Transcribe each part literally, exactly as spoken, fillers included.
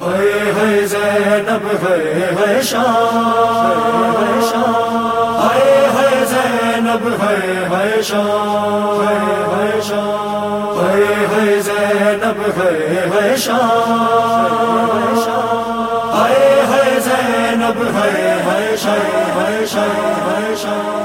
ہے زینب ہے ہے شام ہے ہے زینب ہے ہے شام ہے شام ہے ہے زینب ہے ہے شام ہے ہے زینب ہے ہے شام ہے شام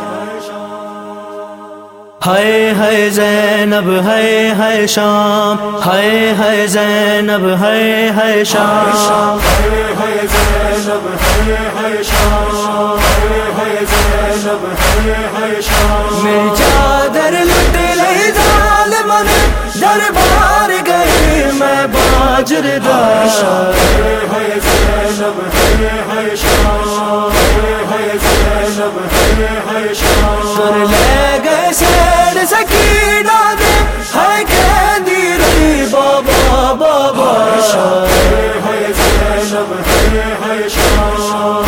ہائے ہائے زینب ہے ہے شام ہائے ہائے زینب ہے ہے شام ہے ہے زینب ہے ہے شام ہے زینب ہے ہے شام میری چادر لٹ لئی ظالموں نے دربار گئی میں باجر دار ہے زینب ہے ہے شام ہے زینب ہے ہے شام کر لے گئے سیر سکینہ دے ہے کہندی رہی بابا بابا ہے زینب ہے ہے شام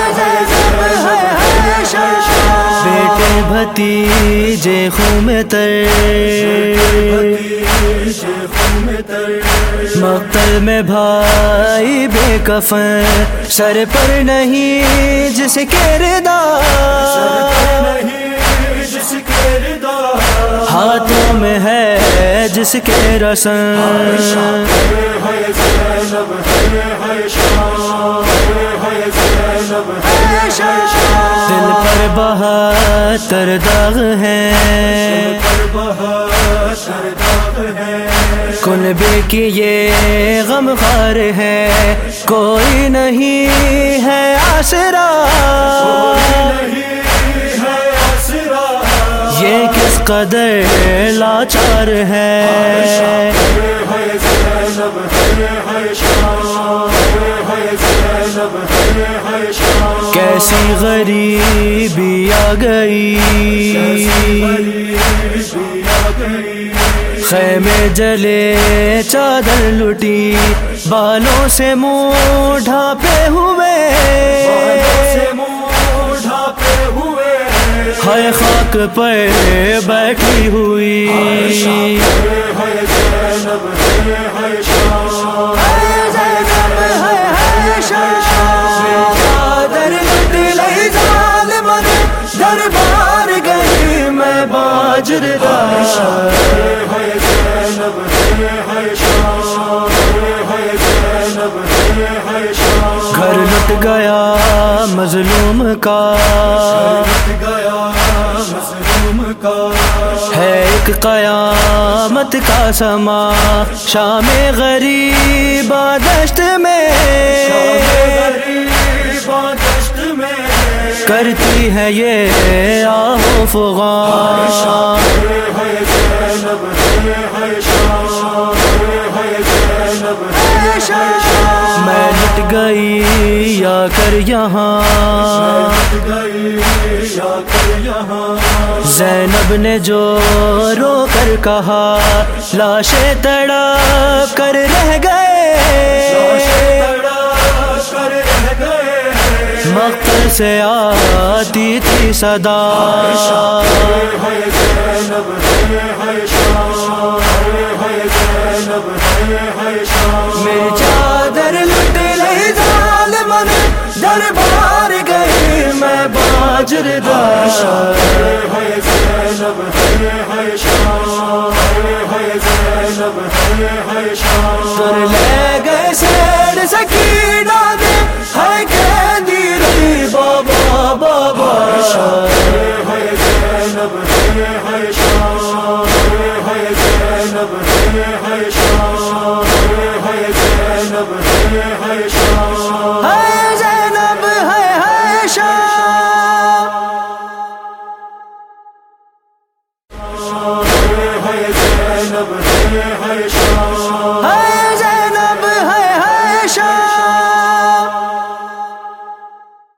بیٹے بھتیجے خون میں تر مقتل میں بھائی بے کفن سر پر نہیں جس کردار ہاتھوں میں ہے جس کے رسم دل پر بہتر داغ ہیں کنبے کی یہ غم خار ہے کوئی نہیں ہے آسرا یہ کس قدر لاچار ہے کیسی غریبی آ گئی خیمے جلے چادر لٹی بالوں سے منہ ڈھانپے ہوئے ہائے خاک پر بیٹھی ہوئی چادر لٹ لئی ظالموں نے دربار گئی میں باجر دار گھر لٹ گیا مظلوم کا ہے ایک قیامت کا سما شام غریب دشت میں کرتی ہے یہ آہو فغان میں لٹ گئی یا کر یہاں زینب نے جو رو کر کہا لاشیں تڑپ کر رہ گئے مقتل سے آتی تھی صدا میری چادر لٹ لئی ظالموں نے دربار گئی میں باجر دار کر لے گئے سیر سکینہ دے ہے کہندی رہی بابا بابا ہے زینب ہے ہے شام